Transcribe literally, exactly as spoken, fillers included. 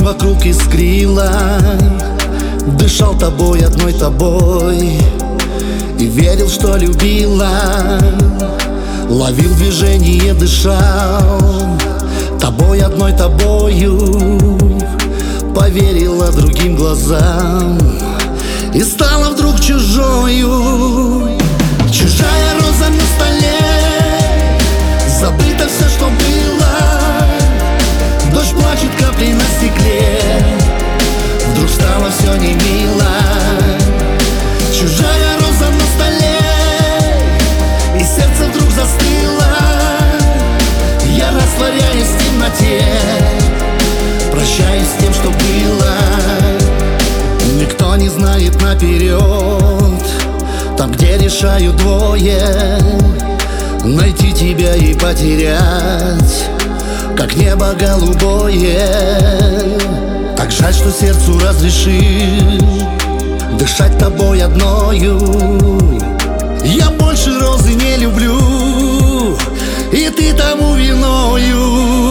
вокруг искрило, дышал тобой, одной тобой, и верил, что любила. Ловил движение, дышал тобой, одной тобою, поверила другим глазам и стала вдруг чужою. Чужая роза на столе, забыто все, что было. Дождь плачет, капли на стекле, вдруг стало все не мило. Чужая роза на столе, и сердце вдруг застыло. Я растворяюсь в темноте, прощаюсь с тем, что было. Никто не знает наперед, там, где решают двое, найти тебя и потерять, как небо голубое. Так жаль, что сердцу разрешил дышать тобой одною. Я больше розы не люблю, и ты тому виною.